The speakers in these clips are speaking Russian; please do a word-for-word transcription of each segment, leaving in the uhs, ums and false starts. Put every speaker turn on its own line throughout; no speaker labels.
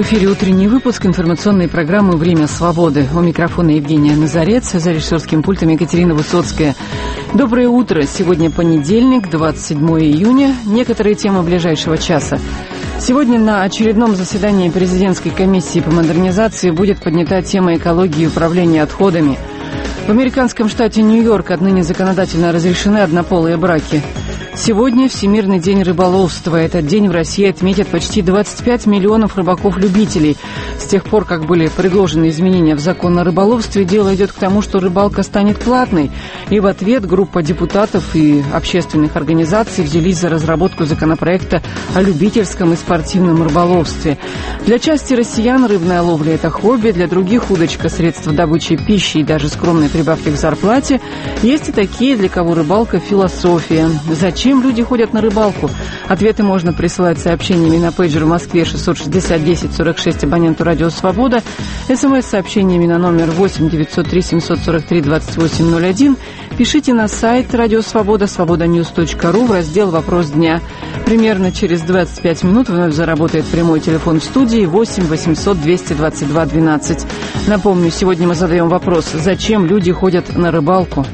В эфире утренний выпуск информационной программы «Время свободы». У микрофона Евгения Назарец, за режиссерским пультом Екатерина Высоцкая. Доброе утро. Сегодня понедельник, двадцать седьмое июня. Некоторые темы ближайшего часа. Сегодня на очередном заседании президентской комиссии по модернизации будет поднята тема экологии и управления отходами. В американском штате Нью-Йорк отныне законодательно разрешены однополые браки. Сегодня Всемирный день рыболовства. Этот день в России отметят почти двадцать пять миллионов рыбаков-любителей. С тех пор, как были предложены изменения в закон о рыболовстве, дело идет к тому, что рыбалка станет платной. И в ответ группа депутатов и общественных организаций взялись за разработку законопроекта о любительском и спортивном рыболовстве. Для части россиян рыбная ловля – это хобби, для других удочка – средство добычи пищи и даже скромной прибавки к зарплате. Есть и такие, для кого рыбалка – философия. Зачем Зачем люди ходят на рыбалку? Ответы можно присылать сообщениями на пейджер в Москве шестьсот шестьдесят десять сорок шесть абоненту «Радио Свобода», смс-сообщениями на номер восемь девятьсот три семьсот сорок три двадцать восемь ноль один. Пишите на сайт «Радио Свобода» свобода ньюс точка ру в раздел «Вопрос дня». Примерно через двадцать пять минут вновь заработает прямой телефон в студии восемь восемьсот двести двадцать два двенадцать. Напомню, сегодня мы задаем вопрос: зачем люди ходят на рыбалку?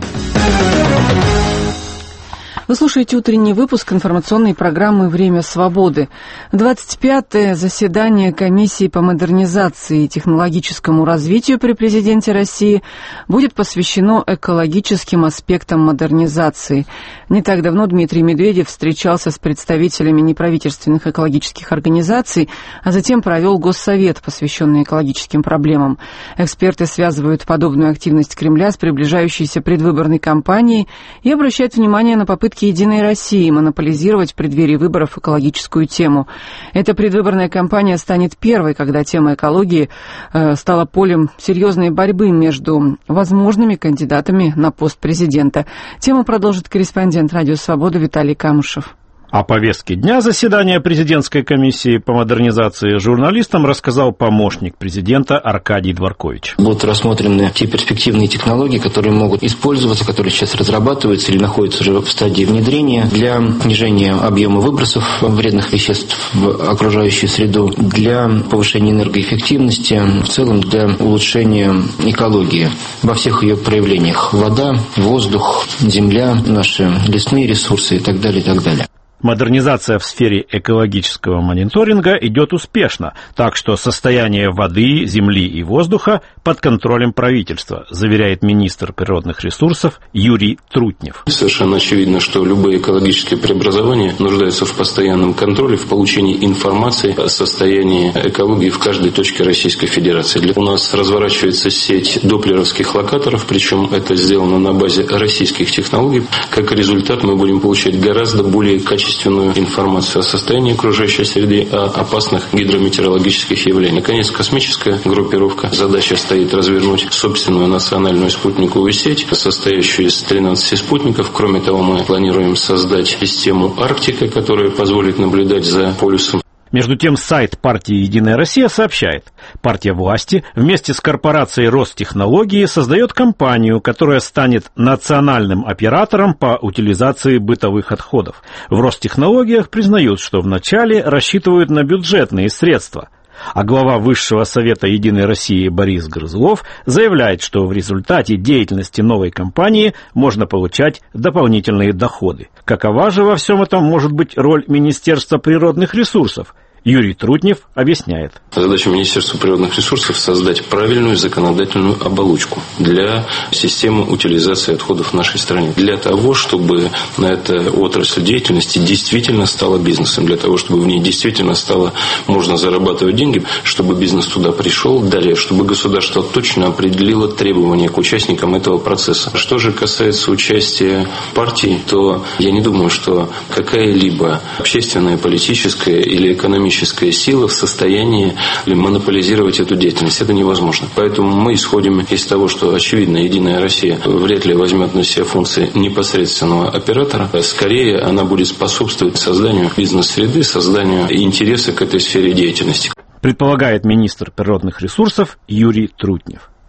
Вы слушаете утренний выпуск информационной программы «Время свободы». двадцать пятое заседание комиссии по модернизации и технологическому развитию при президенте России будет посвящено экологическим аспектам модернизации. Не так давно Дмитрий Медведев встречался с представителями неправительственных экологических организаций, а затем провел госсовет, посвященный экологическим проблемам. Эксперты связывают подобную активность Кремля с приближающейся предвыборной кампанией и обращают внимание на попытки «Единой России» монополизировать в преддверии выборов экологическую тему. Эта предвыборная кампания станет первой, когда тема экологии э, стала полем серьезной борьбы между возможными кандидатами на пост президента. Тему продолжит корреспондент «Радио Свобода» Виталий Камышев.
О повестке дня заседания президентской комиссии по модернизации журналистам рассказал помощник президента Аркадий Дворкович.
Будут рассмотрены те перспективные технологии, которые могут использоваться, которые сейчас разрабатываются или находятся уже в стадии внедрения для снижения объема выбросов вредных веществ в окружающую среду, для повышения энергоэффективности, в целом для улучшения экологии во всех ее проявлениях: вода, воздух, земля, наши лесные ресурсы и так далее, и так далее.
Модернизация в сфере экологического мониторинга идет успешно, так что состояние воды, земли и воздуха под контролем правительства, заверяет министр природных ресурсов Юрий Трутнев.
Совершенно очевидно, что любые экологические преобразования нуждаются в постоянном контроле, в получении информации о состоянии экологии в каждой точке Российской Федерации. У нас разворачивается сеть доплеровских локаторов, причем это сделано на базе российских технологий. Как результат, мы будем получать гораздо более качественные информацию о состоянии окружающей среды, о опасных гидрометеорологических явлениях. Наконец, космическая группировка. Задача стоит развернуть собственную национальную спутниковую сеть, состоящую из тринадцати спутников. Кроме того, мы планируем создать систему Арктика, которая позволит наблюдать за полюсом.
Между тем, сайт партии «Единая Россия» сообщает, партия власти вместе с корпорацией Ростехнологии создает компанию, которая станет национальным оператором по утилизации бытовых отходов. В Ростехнологиях признают, что вначале рассчитывают на бюджетные средства. А глава Высшего совета «Единой России» Борис Грызлов заявляет, что в результате деятельности новой компании можно получать дополнительные доходы. Какова же во всем этом может быть роль Министерства природных ресурсов? Юрий Трутнев объясняет.
Задача Министерства природных ресурсов – создать правильную законодательную оболочку для системы утилизации отходов в нашей стране. Для того, чтобы эта отрасль деятельности действительно стала бизнесом, для того, чтобы в ней действительно стало можно зарабатывать деньги, чтобы бизнес туда пришел. Далее, чтобы государство точно определило требования к участникам этого процесса. Что же касается участия партий, то я не думаю, что какая-либо общественная, политическая или экономическая сила в состоянии монополизировать эту деятельность. Это невозможно. Поэтому мы исходим из того, что, очевидно, «Единая Россия» вряд ли возьмет на себя функции непосредственного оператора. Скорее, она будет способствовать созданию бизнес-среды, созданию интереса к этой сфере деятельности.
Предполагает министр природных ресурсов Юрий Трутнев.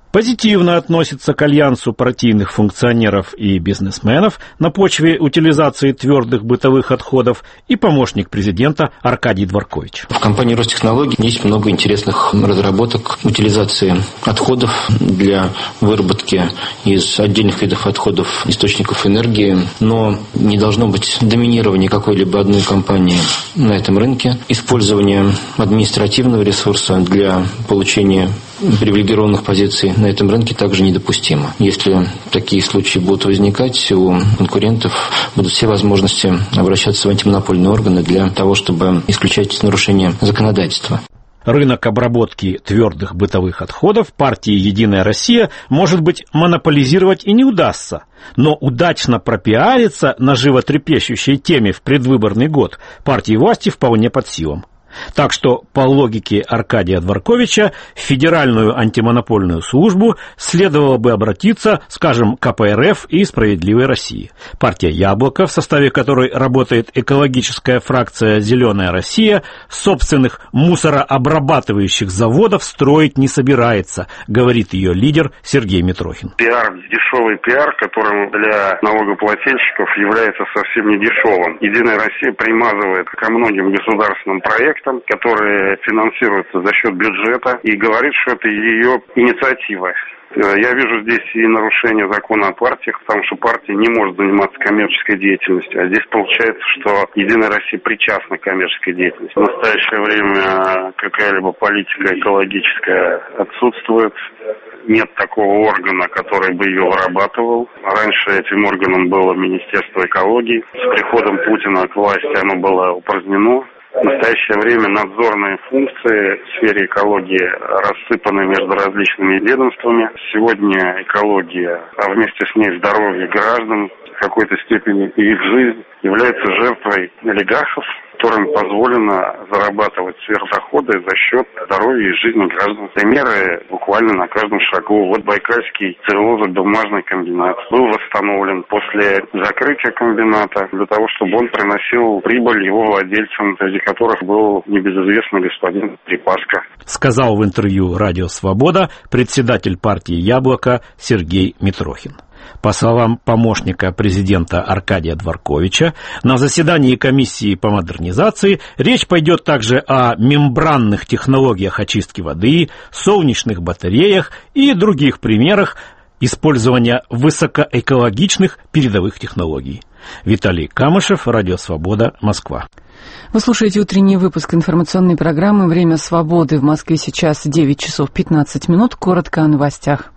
Позитивно относится к альянсу партийных функционеров и бизнесменов на почве утилизации твердых бытовых отходов и помощник президента Аркадий Дворкович.
В компании Ростехнологий есть много интересных разработок утилизации отходов для выработки из отдельных видов отходов источников энергии, но не должно быть доминирования какой-либо одной компании на этом рынке. Использование административного ресурса для получения привилегированных позиций на этом рынке также недопустимо. Если такие случаи будут возникать, у конкурентов будут все возможности обращаться в антимонопольные органы для того, чтобы исключать нарушение законодательства.
Рынок обработки твердых бытовых отходов партии «Единая Россия», может быть, монополизировать и не удастся, но удачно пропиариться на животрепещущей теме в предвыборный год партии власти вполне под силам. Так что, по логике Аркадия Дворковича, в Федеральную антимонопольную службу следовало бы обратиться, скажем, ка пэ эр эф и «Справедливой России». Партия «Яблоко», в составе которой работает экологическая фракция «Зеленая Россия», собственных мусорообрабатывающих заводов строить не собирается, говорит ее лидер Сергей Митрохин.
Пиар, дешевый пиар, которым для налогоплательщиков является совсем не дешевым. «Единая Россия» примазывает ко многим государственным проектам, которые финансируются за счет бюджета, и говорит, что это ее инициатива. Я вижу здесь и нарушение закона о партиях, потому что партия не может заниматься коммерческой деятельностью. А здесь получается, что «Единая Россия» причастна к коммерческой деятельности. В настоящее время какая-либо политика экологическая отсутствует. Нет такого органа, который бы ее вырабатывал. Раньше этим органом было Министерство экологии. С приходом Путина к власти оно было упразднено. В настоящее время надзорные функции в сфере экологии рассыпаны между различными ведомствами. Сегодня экология, а вместе с ней здоровье граждан, в какой-то степени и их жизнь, является жертвой олигархов, которым позволено зарабатывать сверхдоходы за счет здоровья и жизни граждан. Примеры буквально на каждом шагу. Вот Байкальский целлюлозо-бумажный комбинат был восстановлен после закрытия комбината для того, чтобы он приносил прибыль его владельцам, среди которых был небезызвестный господин Трипаска.
Сказал в интервью «Радио Свобода» председатель партии «Яблоко» Сергей Митрохин. По словам помощника президента Аркадия Дворковича, на заседании комиссии по модернизации речь пойдет также о мембранных технологиях очистки воды, солнечных батареях и других примерах использования высокоэкологичных передовых технологий. Виталий Камышев, Радио Свобода, Москва.
Вы слушаете утренний выпуск информационной программы «Время свободы». В Москве сейчас девять часов пятнадцать минут. Коротко о новостях.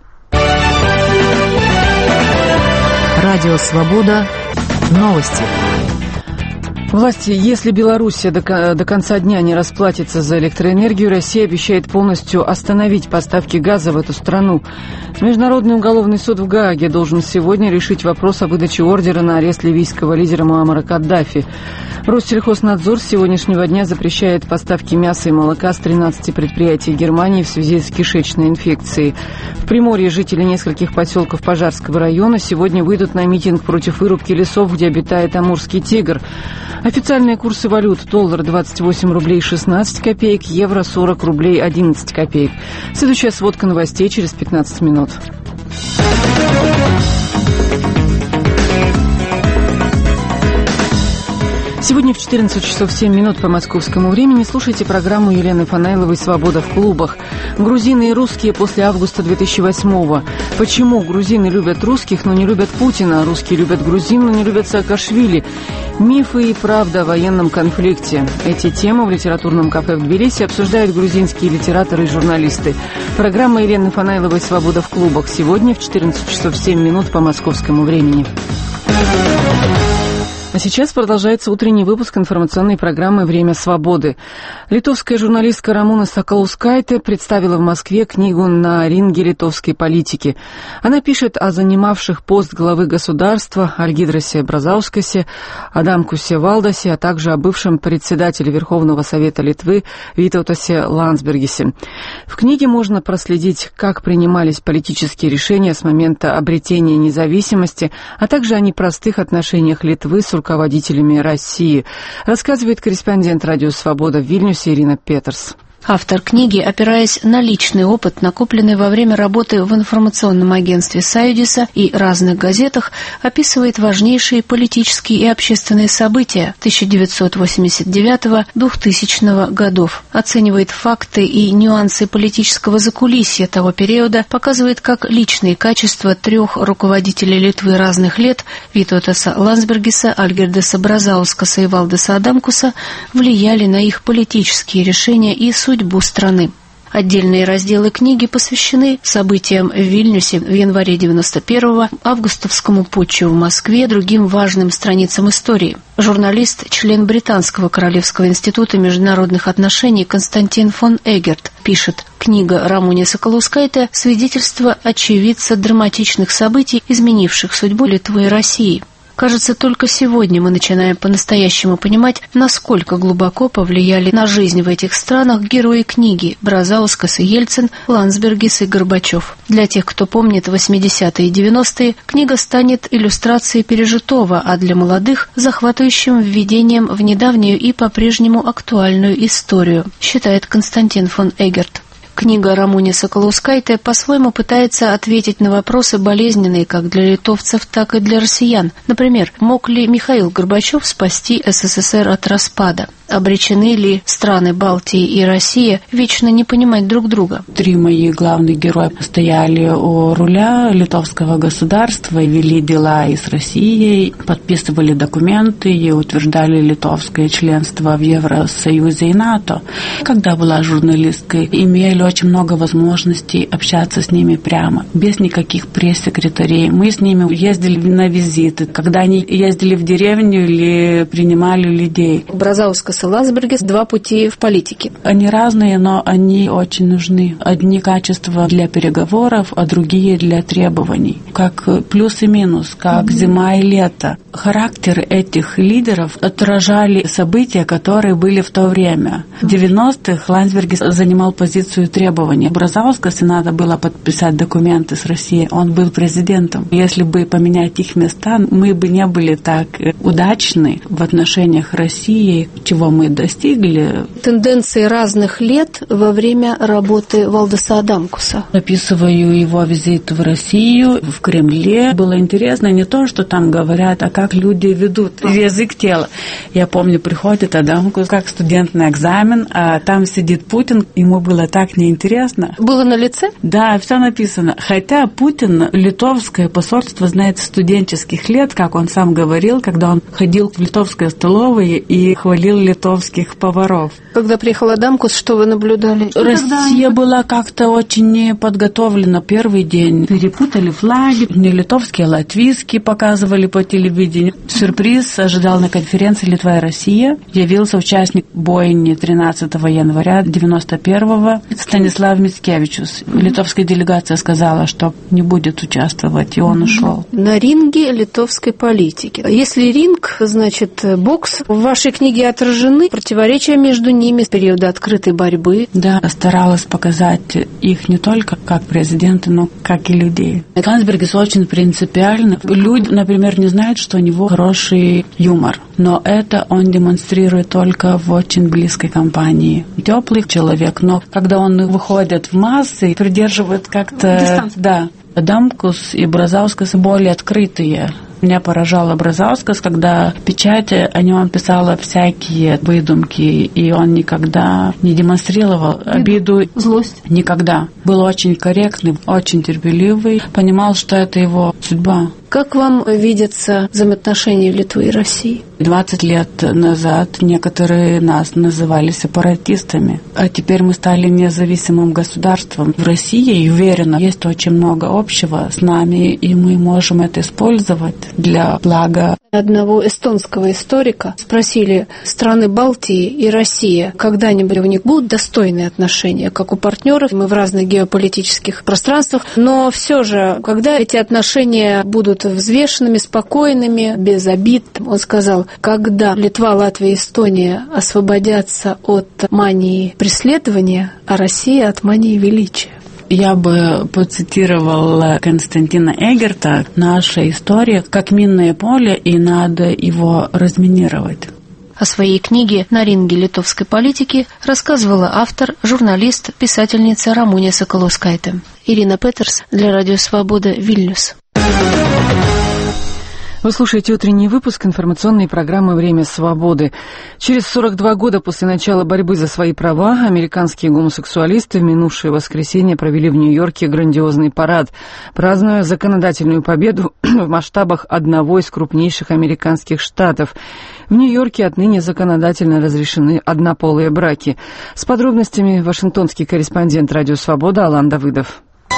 Радио «Свобода». Новости.
Власти, если Белоруссия до, до конца дня не расплатится за электроэнергию, Россия обещает полностью остановить поставки газа в эту страну. Международный уголовный суд в Гааге должен сегодня решить вопрос о выдаче ордера на арест ливийского лидера Муаммара Каддафи. Россельхознадзор с сегодняшнего дня запрещает поставки мяса и молока с тринадцати предприятий Германии в связи с кишечной инфекцией. В Приморье жители нескольких поселков Пожарского района сегодня выйдут на митинг против вырубки лесов, где обитает амурский тигр. Официальные курсы валют: доллар двадцать восемь рублей шестнадцать копеек, евро сорок рублей одиннадцать копеек. Следующая сводка новостей через пятнадцать минут. Сегодня в четырнадцать часов семь минут по московскому времени слушайте программу Елены Фанайловой «Свобода в клубах». Грузины и русские после августа две тысячи восьмого. Почему грузины любят русских, но не любят Путина, а русские любят грузин, но не любят Саакашвили? Мифы и правда о военном конфликте. Эти темы в литературном кафе в Тбилиси обсуждают грузинские литераторы и журналисты. Программа Елены Фанайловой «Свобода в клубах» сегодня в четырнадцать часов семь минут по московскому времени. А сейчас продолжается утренний выпуск информационной программы «Время свободы». Литовская журналистка Рамона Сакалаускайте представила в Москве книгу «На ринге литовской политики». Она пишет о занимавших пост главы государства Альгидросе Бразаускасе, Адамкусе Валдасе, а также о бывшем председателе Верховного Совета Литвы Витаутасе Ландсбергисе. В книге можно проследить, как принимались политические решения с момента обретения независимости, а также о непростых отношениях Литвы с руководителями России, рассказывает корреспондент «Радио Свобода» в Вильнюсе Ирина Петерс.
Автор книги, опираясь на личный опыт, накопленный во время работы в информационном агентстве «Союдиса» и разных газетах, описывает важнейшие политические и общественные события тысяча девятьсот восемьдесят девятого — двухтысячного годов, оценивает факты и нюансы политического закулисья того периода, показывает, как личные качества трех руководителей Литвы разных лет – Витотаса Ландсбергиса, Альгирдаса Бразаускаса и Валдеса Адамкуса – влияли на их политические решения и судьбу страны. Отдельные разделы книги посвящены событиям в Вильнюсе в январе девяносто первого, августовскому путчу в Москве, другим важным страницам истории. Журналист, член Британского Королевского института международных отношений Константин фон Эгерт пишет: книга Рамуни Соколускайте – свидетельство очевидца драматичных событий, изменивших судьбу Литвы и России. Кажется, только сегодня мы начинаем по-настоящему понимать, насколько глубоко повлияли на жизнь в этих странах герои книги Бразаускас и Ельцин, Ландсбергис и Горбачев. Для тех, кто помнит восьмидесятые и девяностые, книга станет иллюстрацией пережитого, а для молодых – захватывающим введением в недавнюю и по-прежнему актуальную историю, считает Константин фон Эгерт. Книга Рамуни Соколускайте по-своему пытается ответить на вопросы болезненные как для литовцев, так и для россиян. Например, мог ли Михаил Горбачев спасти СССР от распада? Обречены ли страны Балтии и Россия вечно не понимать друг друга?
Три мои главных героя стояли у руля литовского государства, вели дела и с Россией, подписывали документы и утверждали литовское членство в Евросоюзе и НАТО. Когда была журналисткой, имели очень много возможностей общаться с ними прямо, без никаких пресс-секретарей. Мы с ними ездили на визиты, когда они ездили в деревню или принимали людей.
Бразаускас и Ландсбергис – два пути в политике.
Они разные, но они очень нужны. Одни качества для переговоров, а другие для требований. Как плюс и минус, как mm-hmm. зима и лето. Характер этих лидеров отражали события, которые были в то время. В девяностых Ландсбергис занимал позицию требований. Бразаускасу надо было подписать документы с Россией. Он был президентом. Если бы поменять их места, мы бы не были так удачны в отношениях России, чего мы достигли.
Тенденции разных лет во время работы Валдеса Адамкуса.
Описываю его визит в Россию, в Кремле. Было интересно не то, что там говорят, а как люди ведут язык тела. Я помню, приходит Адамкус как студент на экзамен, а там сидит Путин. Ему было так неинтересно.
Было на лице?
Да, все написано. Хотя Путин литовское посольство знает с студенческих лет, как он сам говорил, когда он ходил в литовское столовое и хвалил литовских поваров.
Когда приехал Адамкус, что вы наблюдали?
Россия была как-то очень неподготовлена. Первый день перепутали флаги, не литовские, а латвийские показывали по телевидению. Сюрприз ожидал на конференции «Литва и Россия». Явился участник бойни тринадцатого января девяносто первого Станислав Мицкевичус. Литовская делегация сказала, что не будет участвовать, и он ушел.
На ринге литовской политики. Если ринг, значит бокс, в вашей книге отражены противоречия между ними с периода открытой борьбы.
Да, старалась показать их не только как президента, но как и людей. Ландсбергис очень принципиально. Люди, например, не знают, что у него хороший юмор, но это он демонстрирует только в очень близкой компании. Теплый человек, но когда он выходит в массы, придерживает как-то... Дистанцию. Да. Адамкус и Бразаускас более открытые. Меня поражало Бразаускас, когда в печати о нем писала всякие выдумки, и он никогда не демонстрировал обиду,
злость.
Никогда. Был очень корректный, очень терпеливый, понимал, что это его судьба.
Как вам видятся взаимоотношения Литвы и России?
двадцать лет назад некоторые нас называли сепаратистами, а теперь мы стали независимым государством. В России, уверена, есть очень много общего с нами, и мы можем это использовать для блага.
Одного эстонского историка спросили: страны Балтии и Россия, когда-нибудь у них будут достойные отношения, как у партнеров? Мы в разных геополитических пространствах, но все же, когда эти отношения будут взвешенными, спокойными, без обид? Он сказал: когда Литва, Латвия и Эстония освободятся от мании преследования, а Россия от мании величия.
Я бы процитировала Константина Эгерта: наша история как минное поле, и надо его разминировать.
О своей книге «На ринге литовской политики» рассказывала автор, журналист, писательница Рамунė Соколовскаitė. Ирина Петерс для Радио Свобода, Вильнюс.
Вы слушаете утренний выпуск информационной программы «Время свободы». Через сорок два года после начала борьбы за свои права американские гомосексуалисты в минувшее воскресенье провели в Нью-Йорке грандиозный парад, празднуя законодательную победу в масштабах одного из крупнейших американских штатов. В Нью-Йорке отныне законодательно разрешены однополые браки. С подробностями вашингтонский корреспондент «Радио Свобода» Алан Давыдов.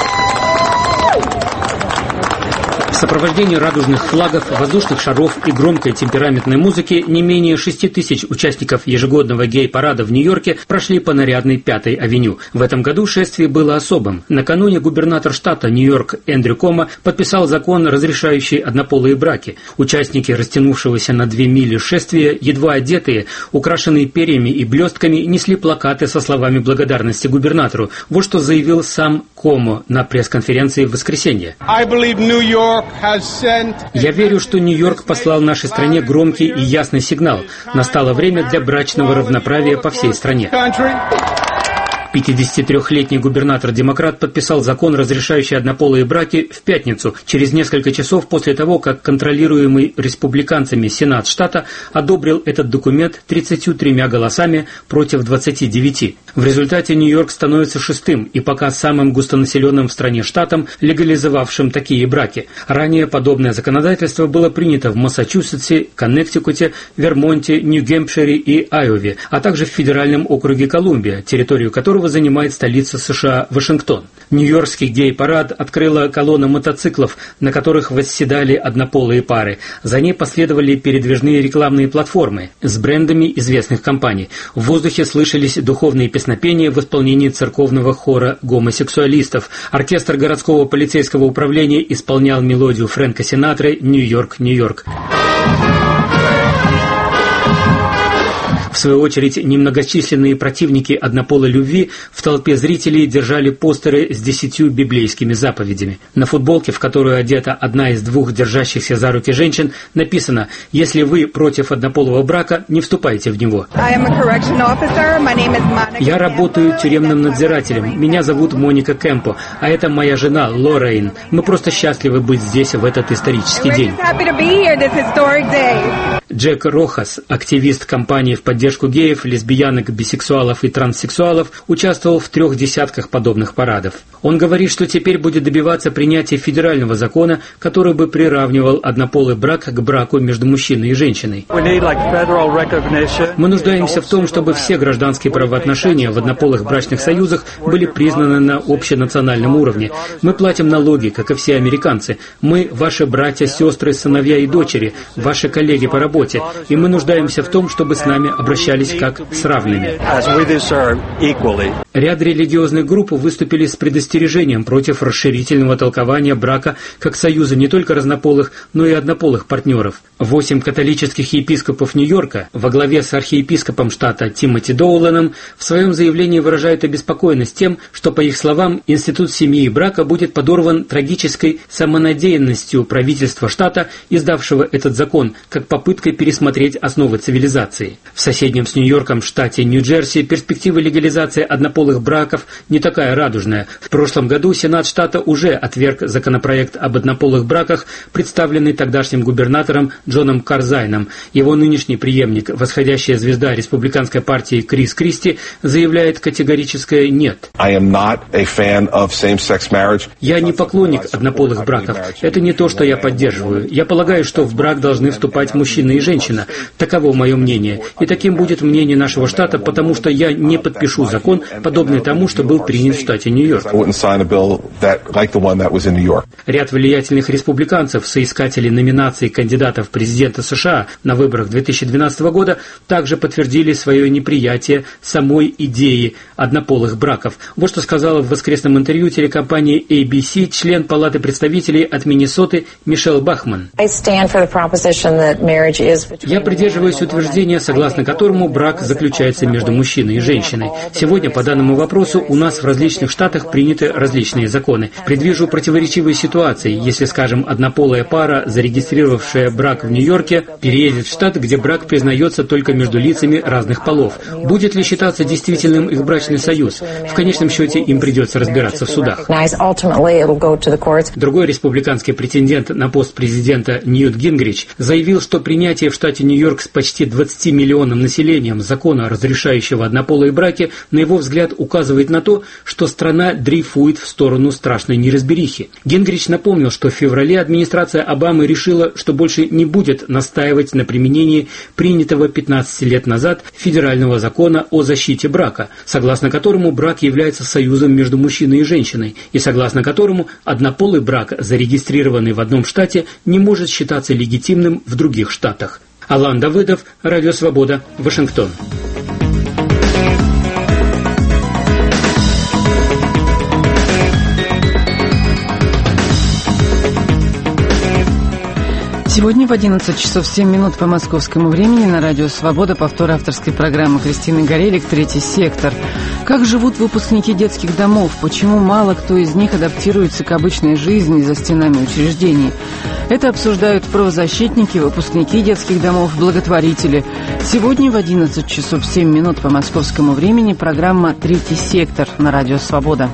В сопровождении радужных флагов, воздушных шаров и громкой темпераментной музыки не менее шести тысяч участников ежегодного гей-парада в Нью-Йорке прошли по нарядной Пятой авеню. В этом году шествие было особым. Накануне губернатор штата Нью-Йорк Эндрю Комо подписал закон, разрешающий однополые браки. Участники растянувшегося на две мили шествия, едва одетые, украшенные перьями и блестками, несли плакаты со словами благодарности губернатору. Вот что заявил сам Комо на пресс-конференции в воскресенье. «Я верю, что Нью-Йорк послал нашей стране громкий и ясный сигнал. Настало время для брачного равноправия по всей стране». пятидесятитрёхлетний губернатор-демократ подписал закон, разрешающий однополые браки, в пятницу, через несколько часов после того, как контролируемый республиканцами Сенат штата одобрил этот документ тридцатью тремя голосами против двадцати девяти. В результате Нью-Йорк становится шестым и пока самым густонаселенным в стране штатом, легализовавшим такие браки. Ранее подобное законодательство было принято в Массачусетсе, Коннектикуте, Вермонте, Нью-Гэмпшире и Айове, а также в федеральном округе Колумбия, территорию которого занимает столица США Вашингтон. Нью-Йоркский гей-парад открыла колонна мотоциклов, на которых восседали однополые пары. За ней последовали передвижные рекламные платформы с брендами известных компаний. В воздухе слышались духовные песнопения в исполнении церковного хора гомосексуалистов. Оркестр городского полицейского управления исполнял мелодию Фрэнка Синатры «Нью-Йорк, Нью-Йорк». В свою очередь, немногочисленные противники однополой любви в толпе зрителей держали постеры с десятью библейскими заповедями. На футболке, в которую одета одна из двух держащихся за руки женщин, написано: «Если вы против однополого брака, не вступайте в него». Я работаю тюремным надзирателем. Меня зовут Моника Кэмпо, а это моя жена Лоррейн. Мы просто счастливы быть здесь в этот исторический день. Джек Рохас, активист кампании в поддержку геев, лесбиянок, бисексуалов и транссексуалов, участвовал в трех десятках подобных парадов. Он говорит, что теперь будет добиваться принятия федерального закона, который бы приравнивал однополый брак к браку между мужчиной и женщиной. Мы нуждаемся в том, чтобы все гражданские правоотношения в однополых брачных союзах были признаны на общенациональном уровне. Мы платим налоги, как и все американцы. Мы ваши братья, сестры, сыновья и дочери, ваши коллеги по работе. И мы нуждаемся в том, чтобы с нами обращались как с равными. Ряд религиозных групп выступили с предостережением против расширительного толкования брака как союза не только разнополых, но и однополых партнеров. Восемь католических епископов Нью-Йорка во главе с архиепископом штата Тимоти Доуланом в своем заявлении выражают обеспокоенность тем, что, по их словам, институт семьи и брака будет подорван трагической самонадеянностью правительства штата, издавшего этот закон, как попыткой пересмотреть основы цивилизации. В соседнем с Нью-Йорком штате Нью-Джерси перспектива легализации однополых браков не такая радужная. В прошлом году Сенат штата уже отверг законопроект об однополых браках, представленный тогдашним губернатором Джоном Карзайном. Его нынешний преемник, восходящая звезда республиканской партии Крис Кристи, заявляет категорическое «нет». Я не поклонник однополых браков. Это не то, что я поддерживаю. Я полагаю, что в брак должны вступать мужчина и женщина. Таково мое мнение. И таким будет мнение нашего штата, потому что я не подпишу закон, подобный тому, что был принят в штате Нью-Йорк. Ряд влиятельных республиканцев, соискателей номинаций кандидатов в президента США на выборах две тысячи двенадцатого года, также подтвердили свое неприятие самой идеи однополых браков. Вот что сказала в воскресном интервью телекомпании эй би си член Палаты представителей от Миннесоты Мишель Бахман. Я придерживаюсь утверждения, согласно которому брак заключается между мужчиной и женщиной. Сегодня по данному вопросу у нас в различных штатах приняты различные законы. Предвижу противоречивые ситуации, если, скажем, однополая пара, зарегистрировавшая брак в Нью-Йорке, переедет в штат, где брак признается только между лицами разных полов. Будет ли считаться действительным их брачный союз? В конечном счете им придется разбираться в судах. Другой республиканский претендент на пост президента Ньют Гингрич заявил, что принятие в штате Нью-Йорк с почти двадцатимиллионным населением закона, разрешающего однополые браки, на его взгляд указывает на то, что страна дрейфует в сторону страшной неразберихи. Гингрич напомнил, что в феврале администрация Обамы решила, что больше не будет настаивать на применении принятого пятнадцать лет назад федерального закона о защите брака, согласно которому брак является союзом между мужчиной и женщиной, и согласно которому однополый брак, зарегистрированный в одном штате, не может считаться легитимным в других штатах. Алан Давыдов, Радио Свобода, Вашингтон.
Сегодня в одиннадцать часов семь минут по московскому времени на Радио Свобода повтор авторской программы Кристины Горелик «Третий сектор». Как живут выпускники детских домов? Почему мало кто из них адаптируется к обычной жизни за стенами учреждений? Это обсуждают правозащитники, выпускники детских домов, благотворители. Сегодня в одиннадцать часов семь минут по московскому времени программа «Третий сектор» на Радио Свобода.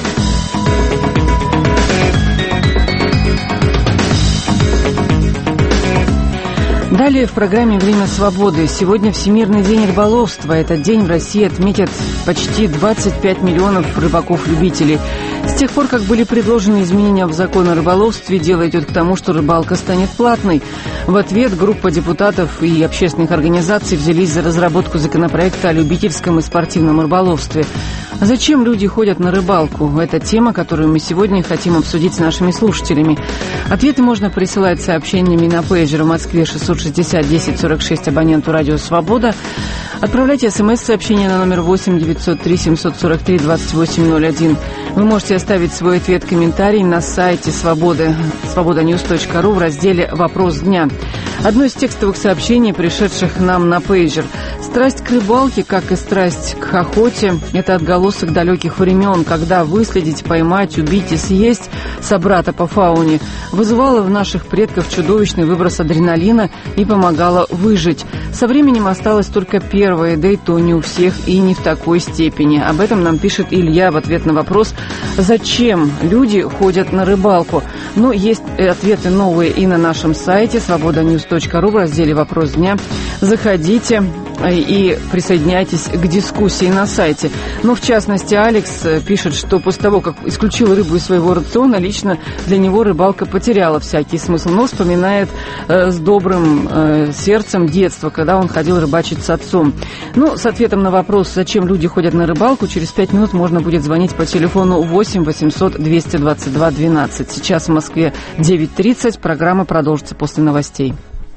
Далее в программе «Время свободы». Сегодня Всемирный день рыболовства. Этот день в России отметят почти двадцать пять миллионов рыбаков-любителей. С тех пор, как были предложены изменения в закон о рыболовстве, дело идет к тому, что рыбалка станет платной. В ответ группа депутатов и общественных организаций взялись за разработку законопроекта о любительском и спортивном рыболовстве. Зачем люди ходят на рыбалку? Это тема, которую мы сегодня хотим обсудить с нашими слушателями. Ответы можно присылать сообщениями на пейджер в Москве шестьсот шестьдесят десять сорок шесть абоненту Радио Свобода. Отправляйте смс-сообщение на номер восемь девятьсот три семьсот сорок три двадцать восемь ноль один. Вы можете оставить свой ответ, комментарий на сайте Свободы, свобода ньюс точка ру в разделе «Вопрос дня». Одно из текстовых сообщений, пришедших нам на пейджер. Страсть к рыбалке, как и страсть к охоте, это отголосок далеких времен, когда выследить, поймать, убить и съесть собрата по фауне вызывало в наших предках чудовищный выброс адреналина и помогало выжить. Со временем осталось только первое, да и то не у всех и не в такой степени. Об этом нам пишет Илья в ответ на вопрос, зачем люди ходят на рыбалку. Ну, есть ответы новые и на нашем сайте свобода ньюс точка ру в разделе «Вопрос дня». Заходите и присоединяйтесь к дискуссии на сайте. Но, в частности, Алекс пишет, что после того, как исключил рыбу из своего рациона, лично для него рыбалка потеряла всякий смысл. Но вспоминает э, с добрым э, сердцем детство, когда он ходил рыбачить с отцом. Ну, с ответом на вопрос, зачем люди ходят на рыбалку, через пять минут можно будет звонить по телефону восемь восемьсот двести двадцать два двенадцать. Сейчас в Москве девять тридцать. Программа продолжится после новостей.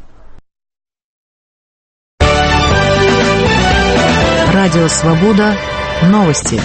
Радио Свобода. Новости.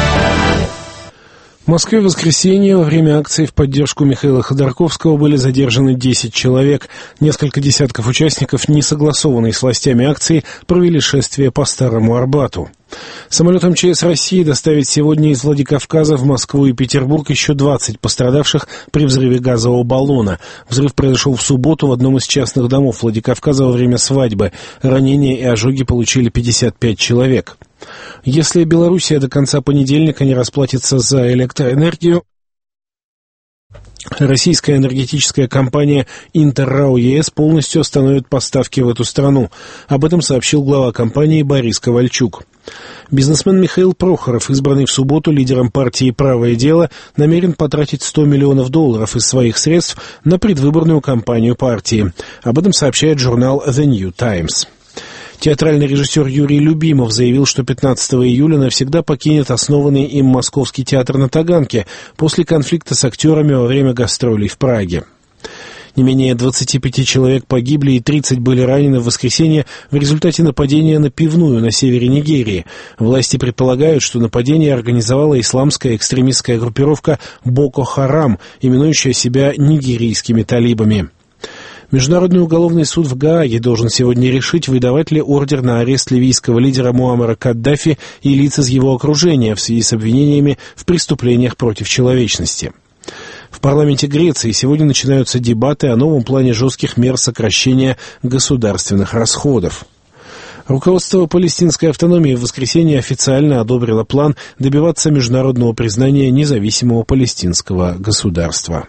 В Москве в воскресенье во время акции в поддержку Михаила Ходорковского были задержаны десять человек. Несколько десятков участников несогласованной с властями акции провели шествие по Старому Арбату. Самолет эм че эс России доставит сегодня из Владикавказа в Москву и Петербург еще двадцать пострадавших при взрыве газового баллона. Взрыв произошел в субботу в одном из частных домов Владикавказа во время свадьбы. Ранения и ожоги получили пятьдесят пять человек. Если Белоруссия до конца понедельника не расплатится за электроэнергию, российская энергетическая компания «Интеррао ЕС» полностью остановит поставки в эту страну. Об этом сообщил глава компании Борис Ковальчук. Бизнесмен Михаил Прохоров, избранный в субботу лидером партии «Правое дело», намерен потратить сто миллионов долларов из своих средств на предвыборную кампанию партии. Об этом сообщает журнал «The New Times». Театральный режиссер Юрий Любимов заявил, что пятнадцатого июля навсегда покинет основанный им Московский театр на Таганке после конфликта с актерами во время гастролей в Праге. Не менее двадцати пяти человек погибли и тридцать были ранены в воскресенье в результате нападения на пивную на севере Нигерии. Власти предполагают, что нападение организовала исламская экстремистская группировка Боко Харам, именующая себя нигерийскими талибами. Международный уголовный суд в Гааге должен сегодня решить, выдавать ли ордер на арест ливийского лидера Муаммара Каддафи и лиц из его окружения в связи с обвинениями в преступлениях против человечности. В парламенте Греции сегодня начинаются дебаты о новом плане жестких мер сокращения государственных расходов. Руководство палестинской автономии в воскресенье официально одобрило план добиваться международного признания независимого палестинского государства.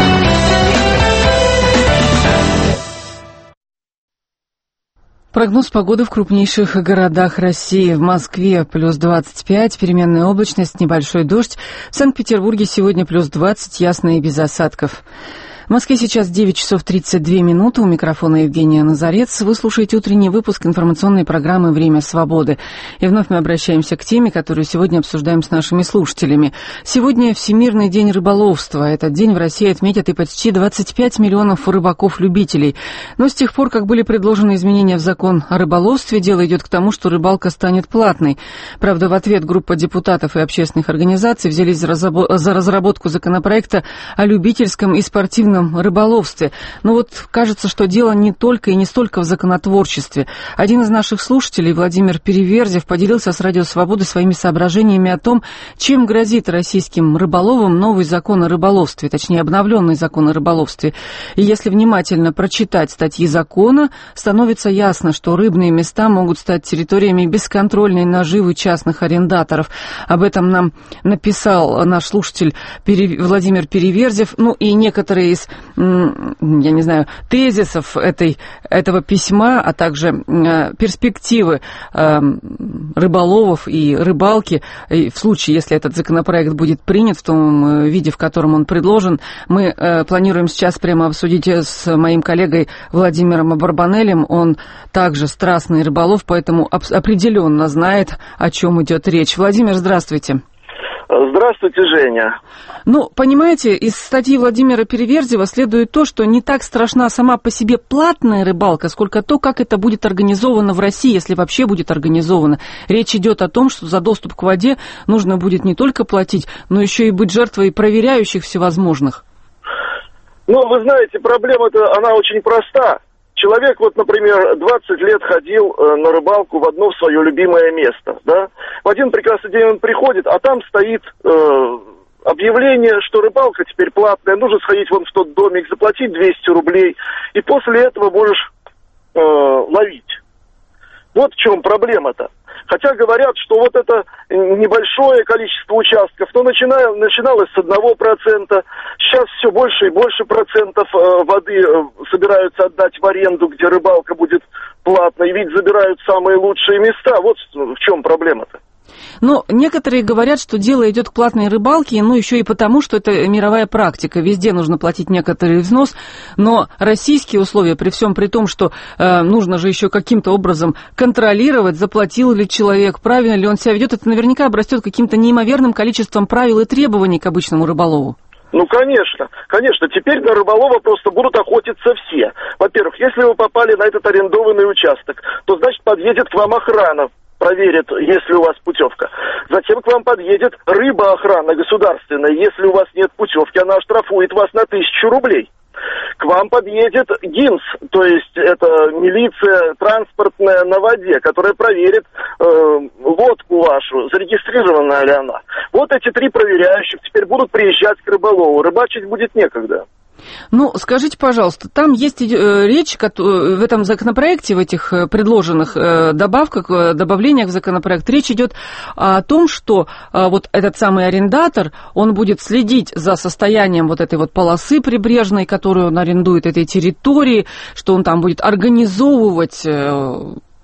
Прогноз погоды в крупнейших городах России. В Москве плюс двадцать пять, переменная облачность, небольшой дождь. В Санкт-Петербурге сегодня плюс двадцать, ясно и без осадков. В Москве сейчас девять часов тридцать две минуты. У микрофона Евгения Назарец. Вы слушаете утренний выпуск информационной программы «Время свободы». И вновь мы обращаемся к теме, которую сегодня обсуждаем с нашими слушателями. Сегодня Всемирный день рыболовства. Этот день в России отметят и почти двадцать пять миллионов рыбаков-любителей. Но с тех пор, как были предложены изменения в закон о рыболовстве, дело идет к тому, что рыбалка станет платной. Правда, в ответ группа депутатов и общественных организаций взялись за разработку законопроекта о любительском и спортивном рыболовстве. Но вот кажется, что дело не только и не столько в законотворчестве. Один из наших слушателей, Владимир Переверзев, поделился с Радио Свободы своими соображениями о том, чем грозит российским рыболовам новый закон о рыболовстве, точнее, обновленный закон о рыболовстве. И если внимательно прочитать статьи закона, становится ясно, что рыбные места могут стать территориями бесконтрольной наживы частных арендаторов. Об этом нам написал наш слушатель Владимир Переверзев. Ну и некоторые из я не знаю, тезисов этой, этого письма, а также э, перспективы э, рыболовов и рыбалки, и в случае, если этот законопроект будет принят в том виде, в котором он предложен, мы э, планируем сейчас прямо обсудить с моим коллегой Владимиром Абарбанелем. Он также страстный рыболов, поэтому определенно знает, о чем идет речь. Владимир, здравствуйте.
Здравствуйте, Женя.
Ну, понимаете, из статьи Владимира Переверзева следует то, что не так страшна сама по себе платная рыбалка, сколько то, как это будет организовано в России, если вообще будет организовано. Речь идет о том, что за доступ к воде нужно будет не только платить, но еще и быть жертвой проверяющих всевозможных.
Ну, вы знаете, проблема-то, она очень проста. Человек, вот, например, двадцать лет ходил э, на рыбалку в одно свое любимое место, да? В один прекрасный день он приходит, а там стоит э, объявление, что рыбалка теперь платная, нужно сходить вон в тот домик, заплатить двести рублей, и после этого можешь э, ловить. Вот в чем проблема-то. Хотя говорят, что вот это небольшое количество участков, но начиная, начиналось с одного процента, сейчас все больше и больше процентов э, воды э, собираются отдать в аренду, где рыбалка будет платной, ведь забирают самые лучшие места. Вот в чем проблема-то.
Но некоторые говорят, что дело идет к платной рыбалке, ну, еще и потому, что это мировая практика. Везде нужно платить некоторый взнос, но российские условия, при всем при том, что э, нужно же еще каким-то образом контролировать, заплатил ли человек, правильно ли он себя ведет, это наверняка обрастет каким-то неимоверным количеством правил и требований к обычному рыболову.
Ну, конечно, конечно. Теперь на рыболова просто будут охотиться все. Во-первых, если вы попали на этот арендованный участок, то, значит, подъедет к вам охрана, проверит, если у вас путевка. Затем к вам подъедет рыбоохрана государственная. Если у вас нет путевки, она оштрафует вас на тысячу рублей. К вам подъедет ГИНС, то есть это милиция транспортная на воде, которая проверит э, лодку вашу, зарегистрирована ли она. Вот эти три проверяющих теперь будут приезжать к рыболову. Рыбачить будет некогда.
Ну, скажите, пожалуйста, там есть э, речь в этом законопроекте, в этих предложенных э, добавках, добавлениях в законопроект, речь идет о том, что э, вот этот самый арендатор, он будет следить за состоянием вот этой вот полосы прибрежной, которую он арендует, этой территории, что он там будет организовывать э,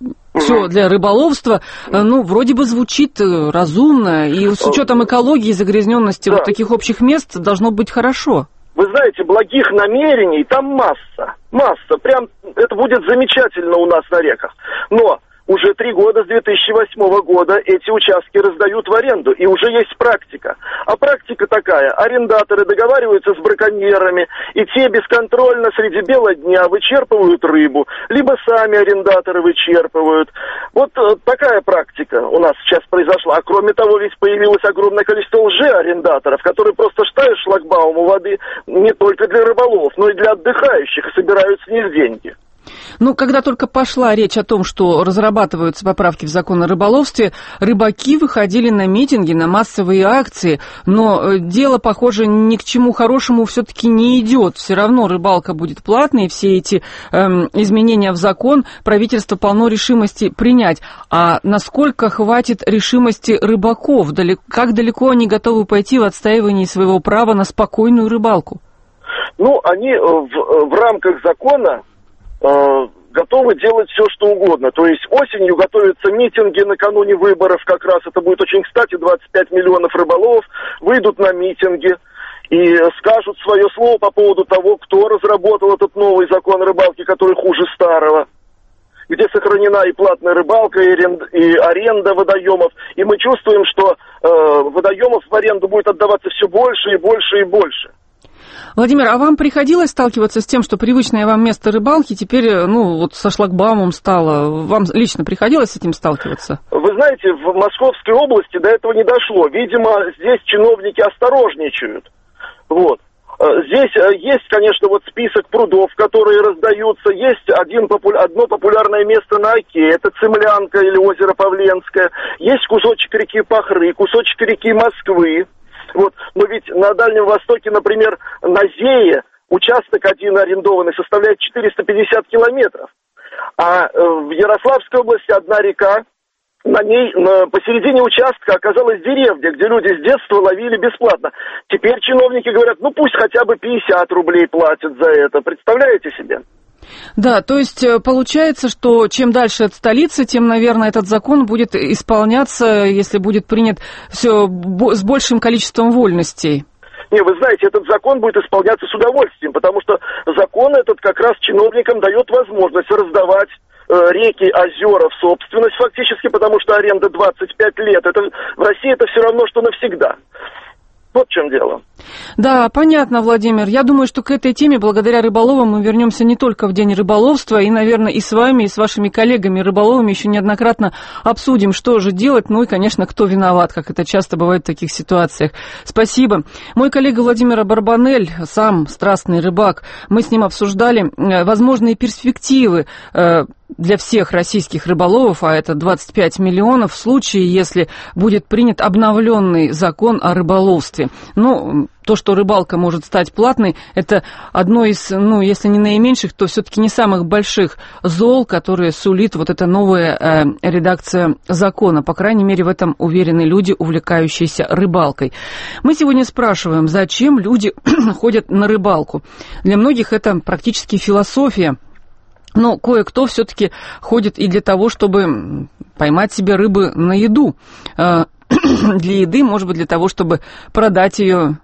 все для рыболовства. Ну, вроде бы звучит разумно, и с учетом экологии и загрязненности да. вот таких общих мест должно быть хорошо.
Вы знаете, благих намерений там масса, масса, прям это будет замечательно у нас на реках. Но Уже три года, с две тысячи восьмого года, эти участки раздают в аренду, и уже есть практика. А практика такая: арендаторы договариваются с браконьерами, и те бесконтрольно среди бела дня вычерпывают рыбу, либо сами арендаторы вычерпывают. Вот э, такая практика у нас сейчас произошла. А кроме того, ведь появилось огромное количество лже-арендаторов, которые просто ставят шлагбаум у воды не только для рыболовов, но и для отдыхающих, и собирают с них деньги.
Ну, когда только пошла речь о том, что разрабатываются поправки в закон о рыболовстве, рыбаки выходили на митинги, на массовые акции, но дело, похоже, ни к чему хорошему все-таки не идет. Все равно рыбалка будет платной, и все эти эм, изменения в закон правительство полно решимости принять. А насколько хватит решимости рыбаков? Далеко, как далеко они готовы пойти в отстаивании своего права на спокойную рыбалку?
Ну, они в, в рамках закона готовы делать все, что угодно. То есть осенью готовятся митинги накануне выборов, как раз это будет очень кстати, двадцать пять миллионов рыболовов выйдут на митинги и скажут свое слово по поводу того, кто разработал этот новый закон рыбалки, который хуже старого, где сохранена и платная рыбалка, и аренда, и аренда водоемов. И мы чувствуем, что э, водоемов в аренду будет отдаваться все больше и больше и больше.
Владимир, а вам приходилось сталкиваться с тем, что привычное вам место рыбалки теперь, ну, вот со шлагбаумом стало? Вам лично приходилось с этим сталкиваться?
Вы знаете, в Московской области до этого не дошло. Видимо, здесь чиновники осторожничают. Вот. Здесь есть, конечно, вот список прудов, которые раздаются. Есть один, одно популярное место на Оке, это Цемлянка или озеро Павленское. Есть кусочек реки Пахры, кусочек реки Москвы. Вот. Но ведь на Дальнем Востоке, например, на Зее участок один арендованный составляет четыреста пятьдесят километров. А в Ярославской области одна река, на ней на, посередине участка оказалась деревня, где люди с детства ловили бесплатно. Теперь чиновники говорят, ну пусть хотя бы пятьдесят рублей платят за это. Представляете себе?
Да, то есть получается, что чем дальше от столицы, тем, наверное, этот закон будет исполняться, если будет принят все с большим количеством вольностей.
Не, вы знаете, этот закон будет исполняться с удовольствием, потому что закон этот как раз чиновникам дает возможность раздавать э, реки, озера в собственность фактически, потому что аренда двадцать пять лет. Это, в России это все равно, что навсегда. Вот в чем дело.
Да, понятно, Владимир. Я думаю, что к этой теме благодаря рыболовам мы вернемся не только в День рыболовства, и, наверное, и с вами, и с вашими коллегами-рыболовами еще неоднократно обсудим, что же делать, ну и, конечно, кто виноват, как это часто бывает в таких ситуациях. Спасибо. Мой коллега Владимир Барбанель, сам страстный рыбак, мы с ним обсуждали возможные перспективы для всех российских рыболовов, а это двадцать пять миллионов, в случае, если будет принят обновленный закон о рыболовстве. Ну, то, что рыбалка может стать платной, это одно из, ну, если не наименьших, то все-таки не самых больших зол, которые сулит вот эта новая э, редакция закона. По крайней мере, в этом уверены люди, увлекающиеся рыбалкой. Мы сегодня спрашиваем, зачем люди ходят на рыбалку. Для многих это практически философия. Но кое-кто все-таки ходит и для того, чтобы поймать себе рыбы на еду. Для еды, может быть, для того, чтобы продать ее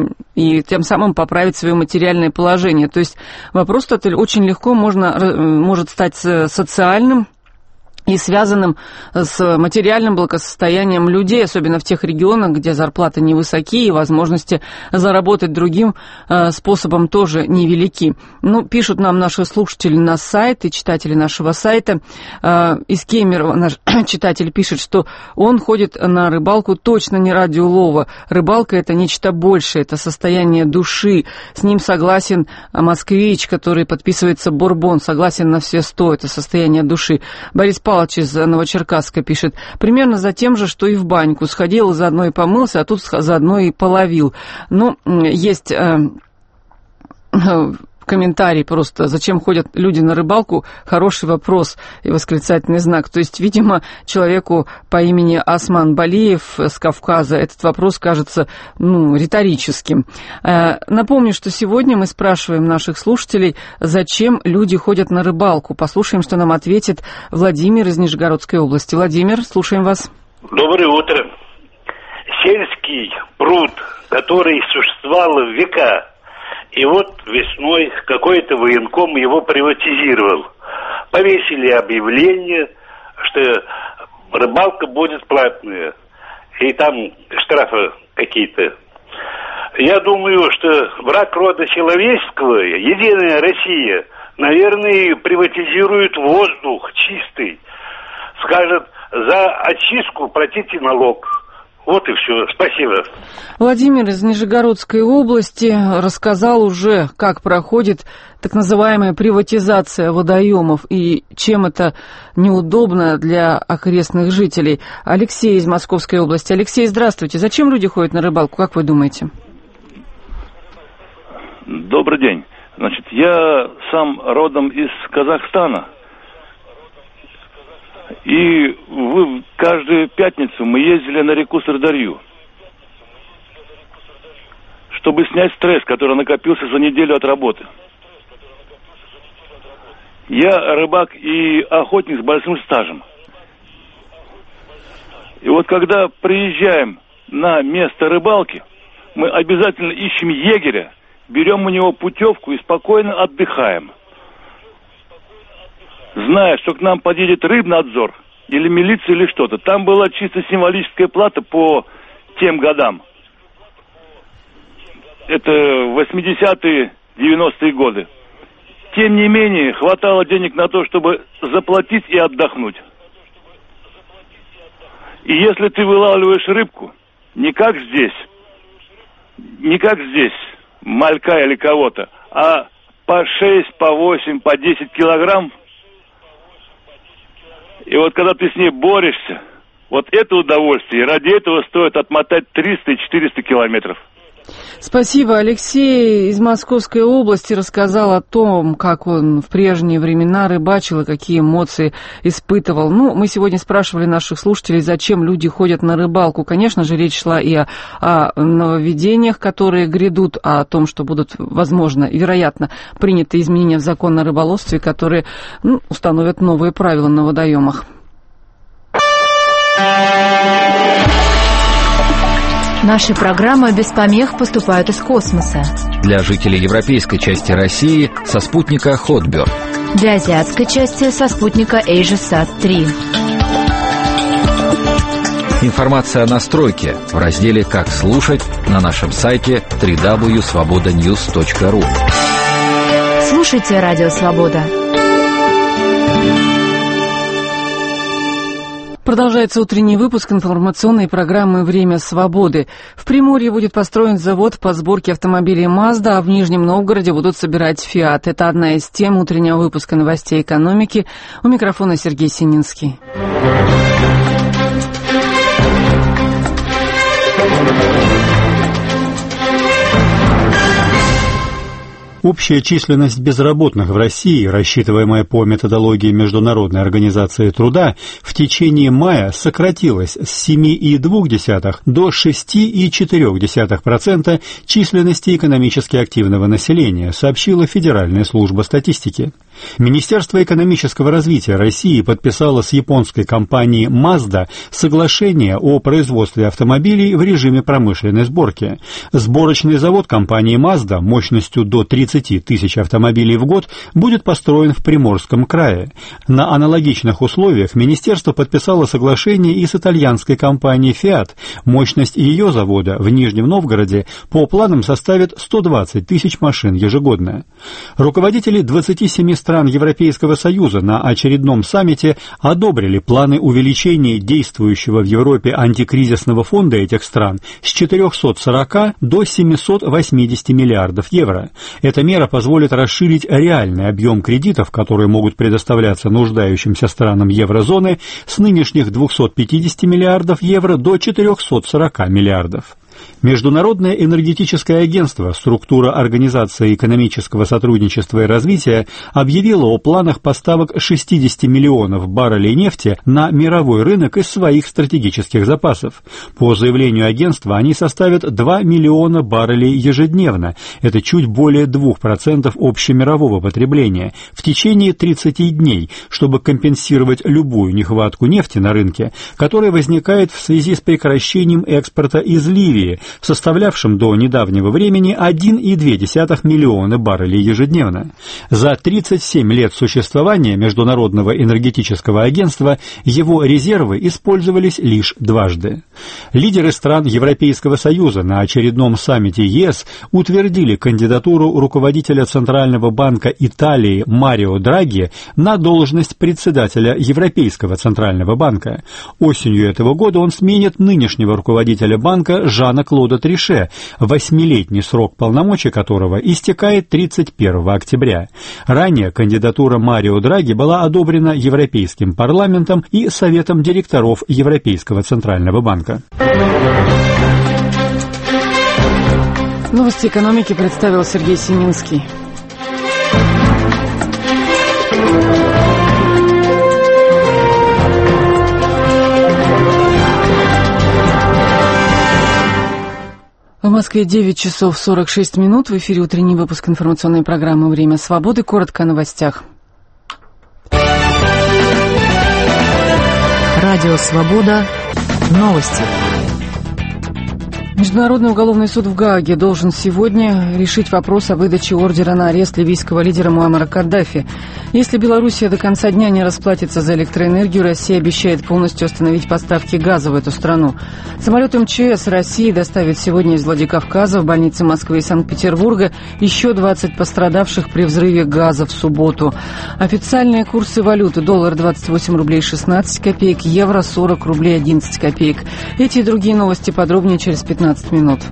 и тем самым поправить свое материальное положение. То есть вопрос этот очень легко можно, может стать социальным и связанным с материальным благосостоянием людей, особенно в тех регионах, где зарплаты невысокие, и возможности заработать другим э, способом тоже невелики. Ну, пишут нам наши слушатели на сайт и читатели нашего сайта. Э, из Кемерово наш читатель пишет, что он ходит на рыбалку точно не ради улова. Рыбалка – это нечто большее, это состояние души. С ним согласен москвич, который подписывается Бурбон, согласен на все сто, это состояние души. Борис Павлович из Новочеркасска пишет, примерно за тем же, что и в баньку. Сходил, заодно и помылся, а тут заодно и половил. Ну, есть э, комментарий просто, зачем ходят люди на рыбалку, хороший вопрос и восклицательный знак. То есть, видимо, человеку по имени Осман Балиев с Кавказа этот вопрос кажется, ну, риторическим. Э, напомню, что сегодня мы спрашиваем наших слушателей, зачем люди ходят на рыбалку. Послушаем, что нам ответит Владимир из Нижегородской области. Владимир, слушаем вас.
Доброе утро. Сельский пруд, который существовал в века, и вот весной какой-то военком его приватизировал. Повесили объявление, что рыбалка будет платная, и там штрафы какие-то. Я думаю, что враг рода человеческого, Единая Россия, наверное, приватизирует воздух чистый. Скажет, за очистку платите налог. Вот и все. Спасибо.
Владимир из Нижегородской области рассказал уже, как проходит так называемая приватизация водоемов и чем это неудобно для окрестных жителей. Алексей из Московской области. Алексей, здравствуйте. Зачем люди ходят на рыбалку, как вы думаете?
Добрый день. Значит, я сам родом из Казахстана. И вы, каждую пятницу мы ездили на реку Сырдарью, чтобы снять стресс, который накопился за неделю от работы. Я рыбак и охотник с большим стажем. И вот когда приезжаем на место рыбалки, мы обязательно ищем егеря, берем у него путевку и спокойно отдыхаем, зная, что к нам подъедет рыбнадзор или милиция или что-то. Там была чисто символическая плата по тем годам. Это восьмидесятые, девяностые годы. Тем не менее, хватало денег на то, чтобы заплатить и отдохнуть. И если ты вылавливаешь рыбку, не как здесь, не как здесь, малька или кого-то, а по шесть, по восемь, по десять килограмм, и вот когда ты с ней борешься, вот это удовольствие, и ради этого стоит отмотать триста и четыреста километров.
Спасибо. Алексей из Московской области рассказал о том, как он в прежние времена рыбачил и какие эмоции испытывал. Ну, мы сегодня спрашивали наших слушателей, зачем люди ходят на рыбалку. Конечно же, речь шла и о, о нововведениях, которые грядут, о том, что будут, возможно, и вероятно, приняты изменения в закон о рыболовстве, которые ну, установят новые правила на водоемах.
Наши программы без помех поступают из космоса.
Для жителей европейской части России со спутника Хотберг.
Для азиатской части со спутника AsiaSat три.
Информация о настройке в разделе «Как слушать» на нашем сайте дабл ю дабл ю дабл ю точка свобода ньюс точка ру.
Слушайте Радио Свобода.
Продолжается утренний выпуск информационной программы «Время свободы». В Приморье будет построен завод по сборке автомобилей Mazda, а в Нижнем Новгороде будут собирать Fiat. Это одна из тем утреннего выпуска новостей экономики. У микрофона Сергей Сининский.
Общая численность безработных в России, рассчитываемая по методологии Международной организации труда, в течение мая сократилась с семь целых две десятых до шесть целых четыре десятых процента численности экономически активного населения, сообщила Федеральная служба статистики. Министерство экономического развития России подписало с японской компанией Mazda соглашение о производстве автомобилей в режиме промышленной сборки. Сборочный завод компании Mazda мощностью до тридцати тысяч автомобилей в год будет построен в Приморском крае. На аналогичных условиях министерство подписало соглашение и с итальянской компанией Fiat. Мощность ее завода в Нижнем Новгороде по планам составит сто двадцать тысяч машин ежегодно. Руководители двадцати семи стран Европейского Союза на очередном саммите одобрили планы увеличения действующего в Европе антикризисного фонда этих стран с четырехсот сорока до семисот восьмидесяти миллиардов евро. Эта мера позволит расширить реальный объем кредитов, которые могут предоставляться нуждающимся странам еврозоны, с нынешних двухсот пятидесяти миллиардов евро до четырехсот сорока миллиардов. Международное энергетическое агентство, структура Организации экономического сотрудничества и развития, объявило о планах поставок шестидесяти миллионов баррелей нефти на мировой рынок из своих стратегических запасов. По заявлению агентства, они составят два миллиона баррелей ежедневно, это чуть более двух процентов общемирового потребления, в течение тридцати дней, чтобы компенсировать любую нехватку нефти на рынке, которая возникает в связи с прекращением экспорта из Ливии, изделии, составлявшим до недавнего времени один и две десятых миллиона баррелей ежедневно. За тридцать семь лет существования Международного энергетического агентства его резервы использовались лишь дважды. Лидеры стран Европейского Союза на очередном саммите ЕС утвердили кандидатуру руководителя Центрального банка Италии Марио Драги на должность председателя Европейского Центрального банка. Осенью этого года он сменит нынешнего руководителя банка Жана-Клода Трише, восьмилетний срок полномочий которого истекает тридцать первого октября. Ранее кандидатура Марио Драги была одобрена Европейским парламентом и Советом директоров Европейского Центрального банка.
Новости экономики представил Сергей Семинский. В Москве девять часов сорок шесть минут. В эфире утренний выпуск информационной программы «Время свободы». Коротко о новостях.
Радио «Свобода». Новости.
Международный уголовный суд в Гааге должен сегодня решить вопрос о выдаче ордера на арест ливийского лидера Муаммара Каддафи. Если Белоруссия до конца дня не расплатится за электроэнергию, Россия обещает полностью остановить поставки газа в эту страну. Самолет эм че эс России доставит сегодня из Владикавказа в больницы Москвы и Санкт-Петербурга еще двадцать пострадавших при взрыве газа в субботу. Официальные курсы валюты: доллар двадцать восемь рублей шестнадцать копеек, евро сорок рублей одиннадцать копеек. Эти и другие новости подробнее через пятнадцать минут.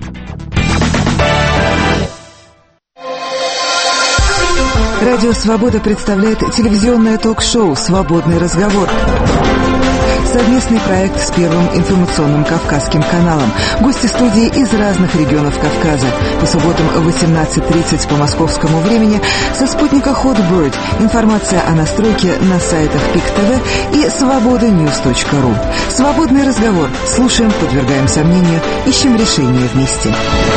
Радио «Свобода» представляет телевизионное ток-шоу «Свободный разговор». Совместный проект с Первым информационным Кавказским каналом. Гости студии из разных регионов Кавказа. По субботам в восемнадцать тридцать по московскому времени со спутника Hotbird. Информация о настройке на сайтах пик ТВ и свобода ньюс точка ру. Свободный разговор. Слушаем, подвергаем сомнению, ищем решения вместе.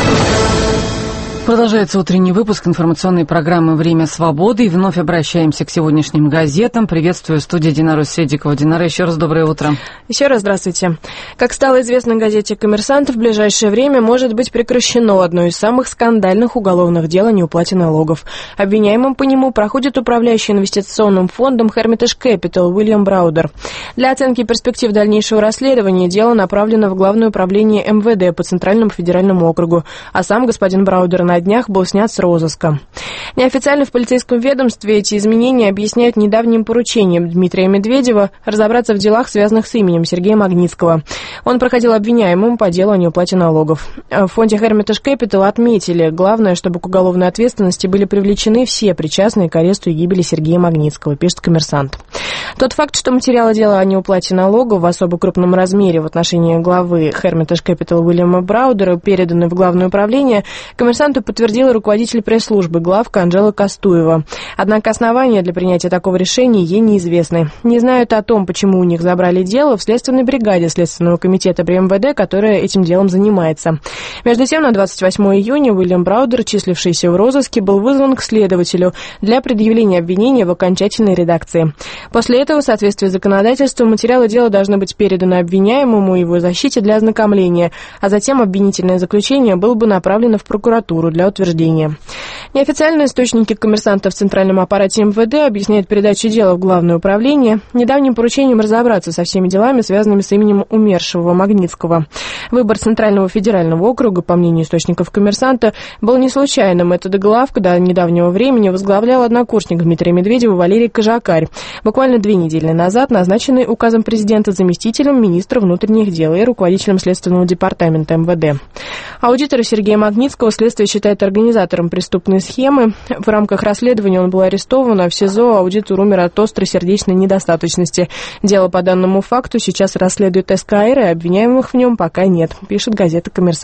Продолжается утренний выпуск информационной программы «Время свободы». И вновь обращаемся к сегодняшним газетам. Приветствую студию Динару Седикову. Динара, еще раз доброе утро.
Еще раз здравствуйте. Как стало известно газете «Коммерсант», в ближайшее время может быть прекращено одно из самых скандальных уголовных дел о неуплате налогов. Обвиняемым по нему проходит управляющий инвестиционным фондом Hermitage Capital Уильям Браудер. Для оценки перспектив дальнейшего расследования дело направлено в Главное управление эм вэ дэ по Центральному федеральному округу, а сам господин Браудер на днях был снят с розыска. Неофициально в полицейском ведомстве эти изменения объясняют недавним поручением Дмитрия Медведева разобраться в делах, связанных с именем Сергея Магнитского. Он проходил обвиняемым по делу о неуплате налогов. В фонде Hermitage Capital отметили: главное, чтобы к уголовной ответственности были привлечены все причастные к аресту и гибели Сергея Магнитского, пишет «Коммерсант». Тот факт, что материалы дела о неуплате налогов в особо крупном размере в отношении главы Hermitage Capital Уильяма Браудера переданы в Главное управление, «Коммерсанту» подтвердила руководитель пресс-службы главка Анжела Костуева. Однако основания для принятия такого решения ей неизвестны. Не знают о том, почему у них забрали дело, в следственной бригаде Следственного комитета при эм вэ дэ, которая этим делом занимается. Между тем, на двадцать восьмое июня Уильям Браудер, числившийся в розыске, был вызван к следователю для предъявления обвинения в окончательной редакции. После этого, в соответствии с законодательством, материалы дела должны быть переданы обвиняемому и его защите для ознакомления, а затем обвинительное заключение было бы направлено в прокуратуру для утверждения. Неофициальные источники «Коммерсанта» в центральном аппарате эм вэ дэ объясняют передачу дела в Главное управление недавним поручением разобраться со всеми делами, связанными с именем умершего Магнитского. Выбор Центрального федерального округа, по мнению источников «Коммерсанта», был не случайным. Это главка до недавнего времени возглавлял однокурсник Дмитрия Медведева Валерий Кожакарь, буквально две недели назад назначенный указом президента заместителем министра внутренних дел и руководителем Следственного департамента эм вэ дэ. Аудитора Сергея Магнитского следствие считает организатором преступной схемы. В рамках расследования он был арестован, а в СИЗО аудитор умер от острой сердечной недостаточности. Дело по данному факту сейчас расследует эс ка эр, и обвиняемых в нем пока нет, пишет газета «Коммерсант».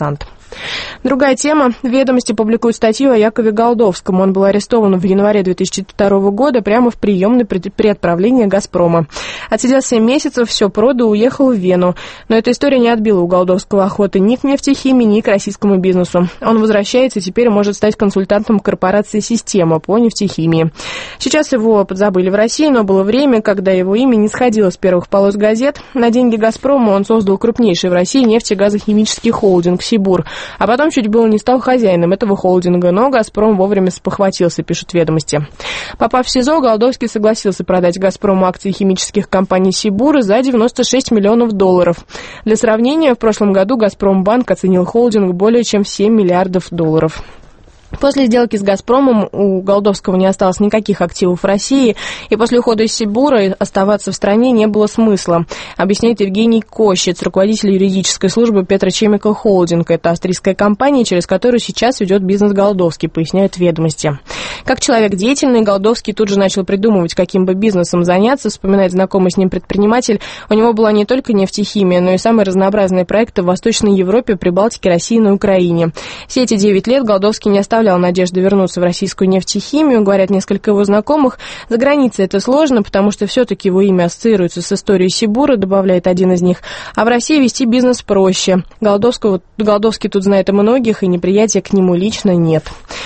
Другая тема. «Ведомости» публикуют статью о Якове Голдовском. Он был арестован в январе две тысячи второго года прямо в приемной при отправлении «Газпрома». Отсидел семь месяцев, все продал, уехал в Вену. Но эта история не отбила у Голдовского охоты ни к нефтехимии, ни к российскому бизнесу. Он возвращается и теперь может стать консультантом корпорации «Система» по нефтехимии. Сейчас его подзабыли в России, но было время, когда его имя не сходило с первых полос газет. На деньги «Газпрома» он создал крупнейший в России нефтегазохимический холдинг «Сибур». А потом чуть было не стал хозяином этого холдинга, но «Газпром» вовремя спохватился, пишут «Ведомости». Попав в СИЗО, Голдовский согласился продать «Газпрому» акции химических компаний «Сибур» за девяносто шесть миллионов долларов. Для сравнения, в прошлом году «Газпромбанк» оценил холдинг более чем в семь миллиардов долларов. После сделки с «Газпромом» у Голдовского не осталось никаких активов в России, и после ухода из «Сибура» оставаться в стране не было смысла, объясняет Евгений Кощец, руководитель юридической службы «Петрочемикал Холдинг». Это австрийская компания, через которую сейчас ведет бизнес Голдовский, поясняют «Ведомости». Как человек деятельный, Голдовский тут же начал придумывать, каким бы бизнесом заняться, вспоминает знакомый с ним предприниматель. У него была не только нефтехимия, но и самые разнообразные проекты в Восточной Европе, Прибалтике, России и на Украине. Все эти девять лет Голдовский не оставлял надежды вернуться в российскую нефтехимию, говорят несколько его знакомых. За границей это сложно, потому что все-таки его имя ассоциируется с историей Сибура, добавляет один из них. А в России вести бизнес проще. Голдовского, Голдовский тут знает о многих, и неприятия к нему лично нет.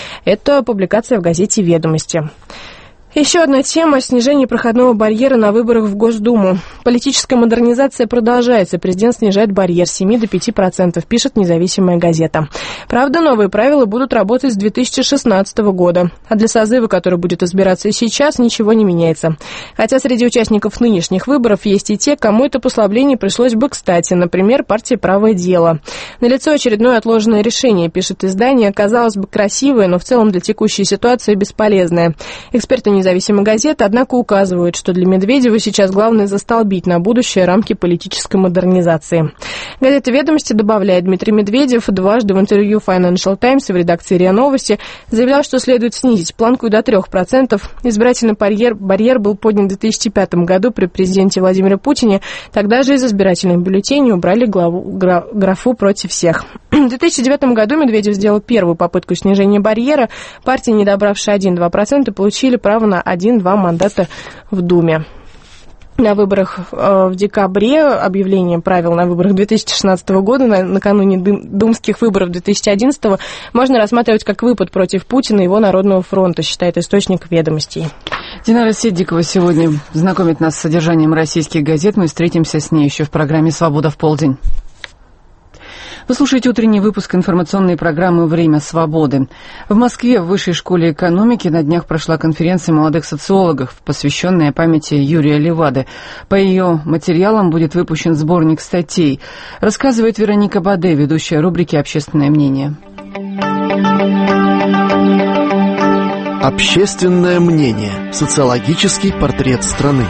Это публикация в газете «Ведомости». Еще одна тема – снижение проходного барьера на выборах в Госдуму. Политическая модернизация продолжается. Президент снижает барьер с семи до пяти процентов, пишет независимая газета. Правда, новые правила будут работать с две тысячи шестнадцатого года. А для созыва, который будет избираться и сейчас, ничего не меняется. Хотя среди участников нынешних выборов есть и те, кому это послабление пришлось бы кстати. Например, партия «Правое дело». Налицо очередное отложенное решение, пишет издание. Казалось бы, красивое, но в целом для текущей ситуации бесполезное. Эксперты не независимой газеты, однако указывают, что для Медведева сейчас главное застолбить на будущее рамки политической модернизации. Газета «Ведомости» добавляет, Дмитрий Медведев дважды в интервью Financial Times и в редакции РИА Новости заявлял, что следует снизить планку до трех процентов. Избирательный барьер, барьер был поднят в две тысячи пятом году при президенте Владимире Путине. Тогда же из избирательных бюллетеней убрали главу, гра, графу «против всех». В две тысячи девятом году Медведев сделал первую попытку снижения барьера. Партии, не добравшие один-два процента, получили право на один-два мандата в Думе. На выборах э, в декабре, объявление правил на выборах две тысячи шестнадцатого года, на, накануне дум, думских выборов две тысячи одиннадцатого, можно рассматривать как выпад против Путина и его Народного фронта, считает источник «Ведомостей».
Динара Седдикова сегодня знакомит нас с содержанием российских газет. Мы встретимся с ней еще в программе «Свобода в полдень». Вы слушаете утренний выпуск информационной программы «Время свободы». В Москве в Высшей школе экономики на днях прошла конференция молодых социологов, посвященная памяти Юрия Левады. По ее материалам будет выпущен сборник статей. Рассказывает Вероника Баде, ведущая рубрики «Общественное мнение».
Общественное мнение. Социологический портрет страны.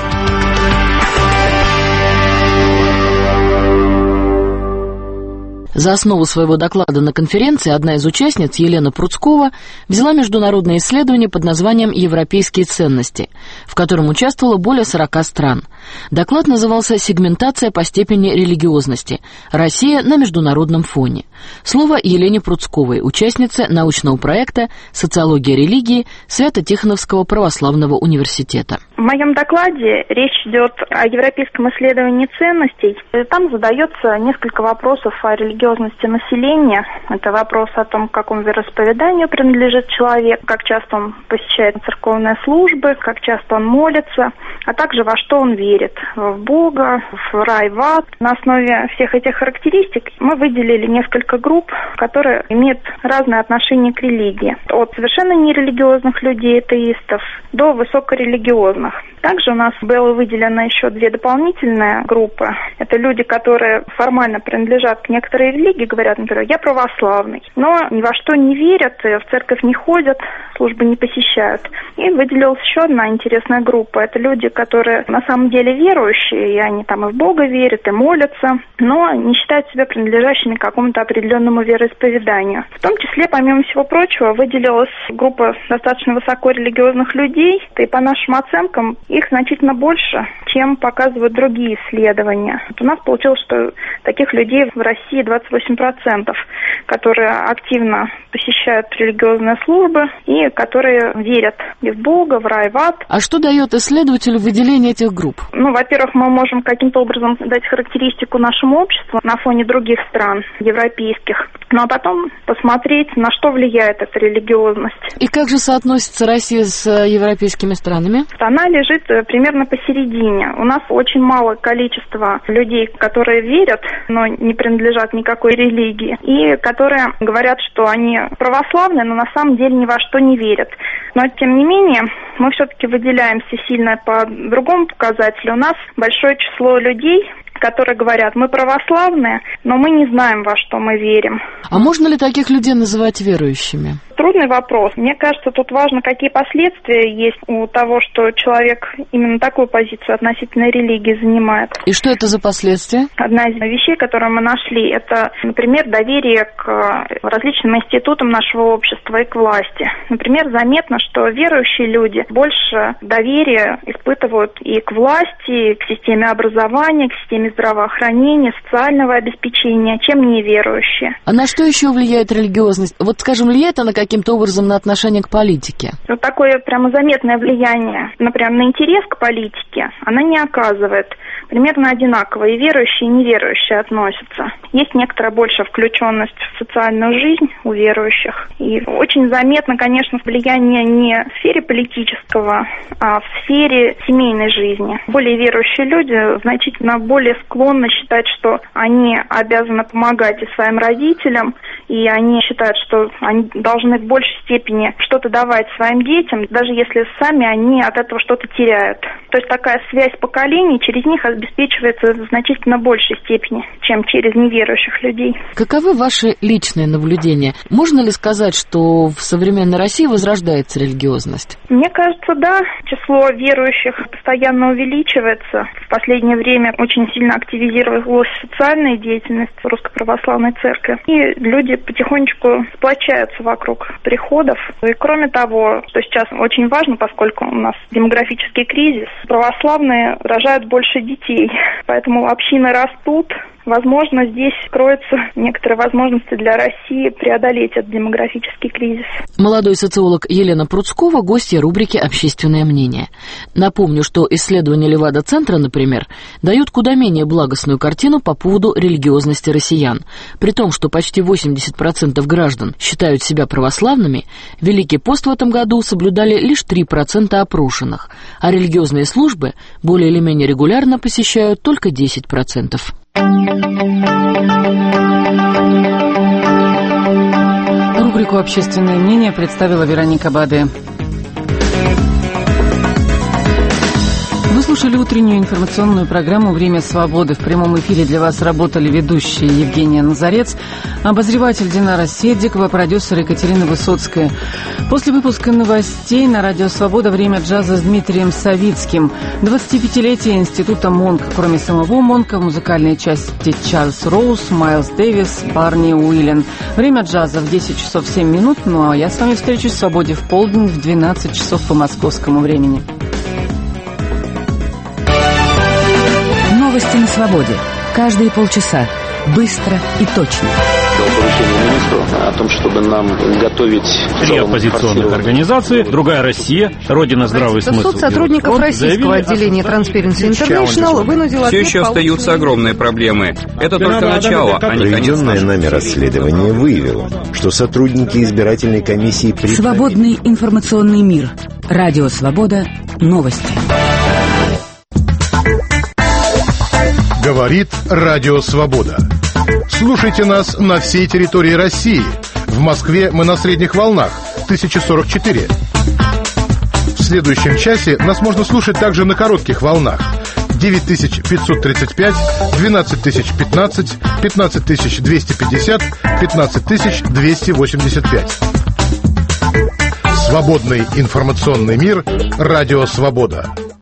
За основу своего доклада на конференции одна из участниц, Елена Пруцкова, взяла международное исследование под названием «Европейские ценности», в котором участвовало более сорока стран. Доклад назывался «Сегментация по степени религиозности. Россия на международном фоне». Слово Елене Пруцковой, участнице научного проекта «Социология религии» Свято-Тихоновского православного университета.
В моем докладе речь идет о европейском исследовании ценностей. Там задается несколько вопросов о религиозности населения. Это вопрос о том, к какому вероисповеданию принадлежит человек, как часто он посещает церковные службы, как часто он молится, а также во что он верит. В Бога, в рай, в ад. На основе всех этих характеристик мы выделили несколько групп, которые имеют разное отношение к религии. От совершенно нерелигиозных людей, атеистов, до высокорелигиозных. Также у нас было выделено еще две дополнительные группы. Это люди, которые формально принадлежат к некоторой религии, говорят, например, я православный, но ни во что не верят, в церковь не ходят, службы не посещают. И выделилась еще одна интересная группа. Это люди, которые на самом деле верующие, и они там и в Бога верят, и молятся, но не считают себя принадлежащими к какому-то определенному определенному вероисповеданию. В том числе, помимо всего прочего, выделилась группа достаточно высоко религиозных людей, и по нашим оценкам их значительно больше, чем показывают другие исследования. Вот у нас получилось, что таких людей в России двадцать восемь процентов, которые активно посещают религиозные службы и которые верят и в Бога, в рай, в ад.
А что дает исследователю выделение этих групп?
Ну, во-первых, мы можем каким-то образом дать характеристику нашему обществу на фоне других стран европейских, ну а потом посмотреть, на что влияет эта религиозность.
И как же соотносится Россия с европейскими странами?
Она лежит примерно посередине. У нас очень малое количество людей, которые верят, но не принадлежат никакой религии, и которые говорят, что они православные, но на самом деле ни во что не верят. Но, тем не менее, мы все-таки выделяемся сильно по другому показателю. У нас большое число людей, которые говорят, мы православные, но мы не знаем, во что мы верим.
А можно ли таких людей называть верующими?
Трудный вопрос. Мне кажется, тут важно, какие последствия есть у того, что человек именно такую позицию относительно религии занимает.
И что это за последствия?
Одна из вещей, которую мы нашли, это, например, доверие к различным институтам нашего общества и к власти. Например, заметно, что верующие люди больше доверия испытывают и к власти, и к системе образования, к системе здравоохранения, социального обеспечения, чем неверующие.
А на что еще влияет религиозность? Вот, скажем, влияет она каким-то образом на отношение к политике?
Вот такое прямо заметное влияние, например, на интерес к политике она не оказывает. Примерно одинаково и верующие, и неверующие относятся. Есть некоторая большая включенность в социальную жизнь у верующих. И очень заметно, конечно, влияние не в сфере политического, а в сфере семейной жизни. Более верующие люди значительно более склонны считать, что они обязаны помогать и своим родителям, и они считают, что они должны в большей степени что-то давать своим детям, даже если сами они от этого что-то теряют. То есть такая связь поколений через них обеспечивается в значительно большей степени, чем через неверующих людей.
Каковы ваши личные наблюдения? Можно ли сказать, что в современной России возрождается религиозность?
Мне кажется, да. Число верующих постоянно увеличивается. В последнее время очень сильно активизировалась социальная деятельность Русской Православной Церкви. И люди потихонечку сплочаются вокруг приходов. И кроме того, что сейчас очень важно, поскольку у нас демографический кризис, православные рожают больше детей, поэтому общины растут. Возможно, здесь кроются некоторые возможности для России преодолеть этот демографический кризис.
Молодой социолог Елена Пруцкова, гостья рубрики «Общественное мнение». Напомню, что исследования Левада-центра, например, дают куда менее благостную картину по поводу религиозности россиян. При том, что почти восемьдесят процентов граждан считают себя православными, Великий пост в этом году соблюдали лишь три процента опрошенных, а религиозные службы более или менее регулярно посещают только десять процентов.
Рубрику «Общественное мнение» представила Вероника Баде. Вы слушали утреннюю информационную программу «Время свободы». В прямом эфире для вас работали ведущие Евгения Назарец, обозреватель Динара Седикова, продюсер Екатерина Высоцкая. После выпуска новостей на радио «Свобода» «Время джаза» с Дмитрием Савицким. двадцатипятилетие Института Монка. Кроме самого Монка, в музыкальной части Чарльз Роуз, Майлз Дэвис, Барни Уиллен. «Время джаза» в десять часов семь минут. Ну а я с вами встречусь в «Свободе» в полдень в двенадцать часов по московскому времени.
Новости на свободе. Каждые полчаса. Быстро и точно.
Поручение министру о том, чтобы нам готовить
три оппозиционных организации, другая Россия, Родина здравый смысл.
Суд сотрудников российского отделения Transparency International вынудил
Все еще остаются огромные проблемы. Это только начало, а не конец.
Проведенное нами расследование выявило, что сотрудники избирательной комиссии...
Свободный информационный мир. Радио «Свобода». Новости.
Говорит Радио Свобода. Слушайте нас на всей территории России. В Москве мы на средних волнах тысяча сорок четыре. В следующем часе нас можно слушать также на коротких волнах девять тысяч пятьсот тридцать пять, двенадцать тысяч пятнадцать, пятнадцать тысяч двести пятьдесят, пятнадцать тысяч двести восемьдесят пять. Свободный информационный мир. Радио Свобода.